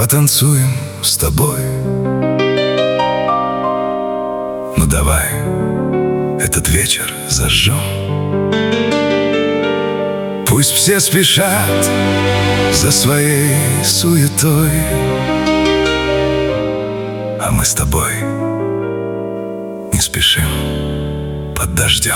потанцуем с тобой. Ну давай этот вечер зажжем. Пусть все спешат за своей суетой, а мы с тобой не спешим под дождем.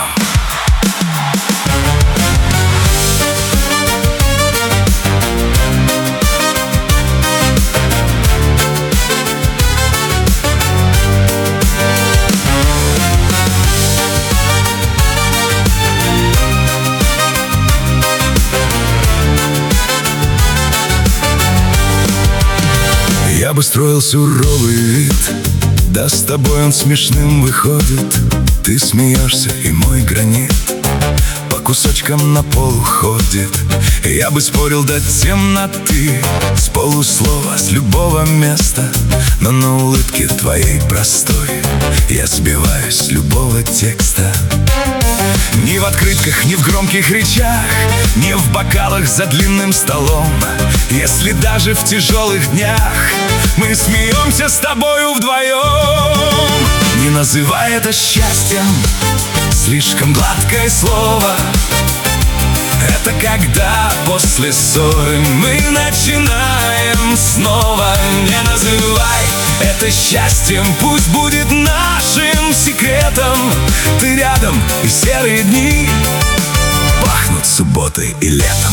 Я бы строил суровый вид, да с тобой он смешным выходит. Ты смеешься, и мой гранит по кусочкам на пол ходит. Я бы спорил до темноты, с полуслова, с любого места, но на улыбке твоей простой я сбиваюсь с любого текста. Ни в открытках, ни в громких речах, ни в бокалах за длинным столом. Если даже в тяжелых днях мы смеемся с тобою вдвоем. Не называй это счастьем, слишком гладкое слово. Это когда после ссоры мы начинаем снова. Не называй это счастьем, пусть будет нашим секретом. Ты рядом, и серые дни пахнут субботой и летом.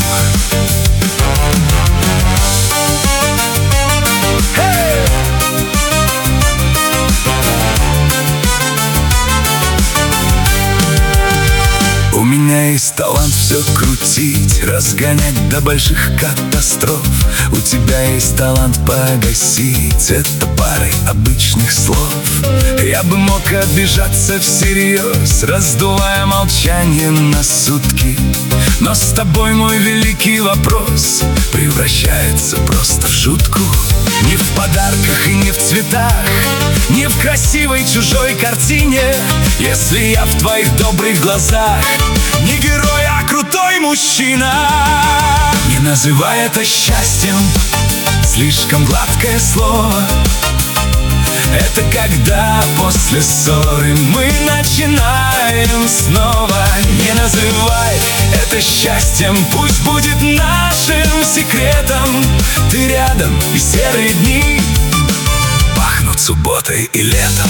У меня есть талант все крутить, разгонять до больших катастроф. У тебя есть талант погасить это парой обычных слов. Я бы мог обижаться всерьез, раздувая молчание на сутки, но с тобой мой великий вопрос превращается просто в шутку. Не в подарках и не в цветах, не в красивой чужой картине. Если я в твоих добрых глазах не герой, а крутой мужчина. Не называй это счастьем, слишком гладкое слово. Это когда после ссоры мы начинаем снова. Не называй это счастьем, пусть будет нашим секретом. Ты рядом, и серые дни пахнут субботой и летом.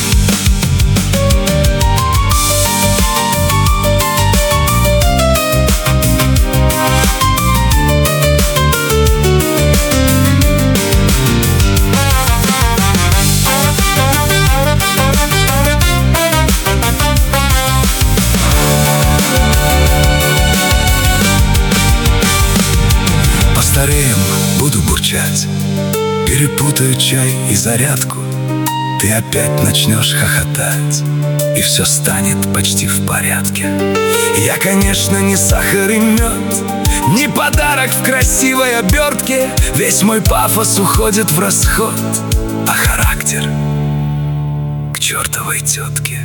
Постареем, буду бурчать, перепутаю чай и зарядку. Ты опять начнешь хохотать, и все станет почти в порядке. Я, конечно, не сахар и мед, не подарок в красивой обертке. Весь мой пафос уходит в расход, а характер к чертовой тетке.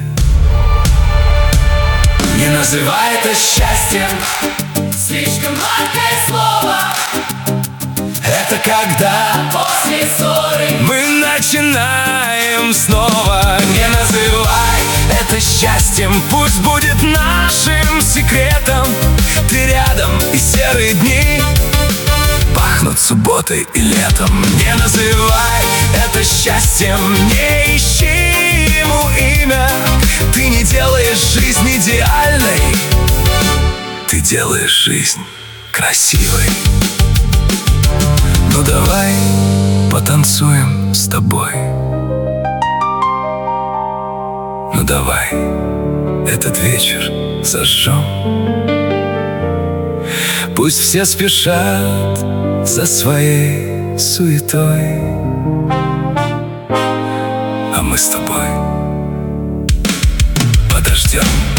Не называй это счастьем, слишком гладкое слово. Это когда после ссоры мы начинаем снова. Не называй это счастьем, пусть будет нашим секретом. Ты рядом, и серые дни пахнут субботой и летом. Не называй это счастьем, не ищи ему имя. Ты не делаешь жизнь идеальной, ты делаешь жизнь красивой. Ну давай потанцуем с тобой. Ну давай этот вечер зажжем. Пусть все спешат за своей суетой, а мы с тобой подождем.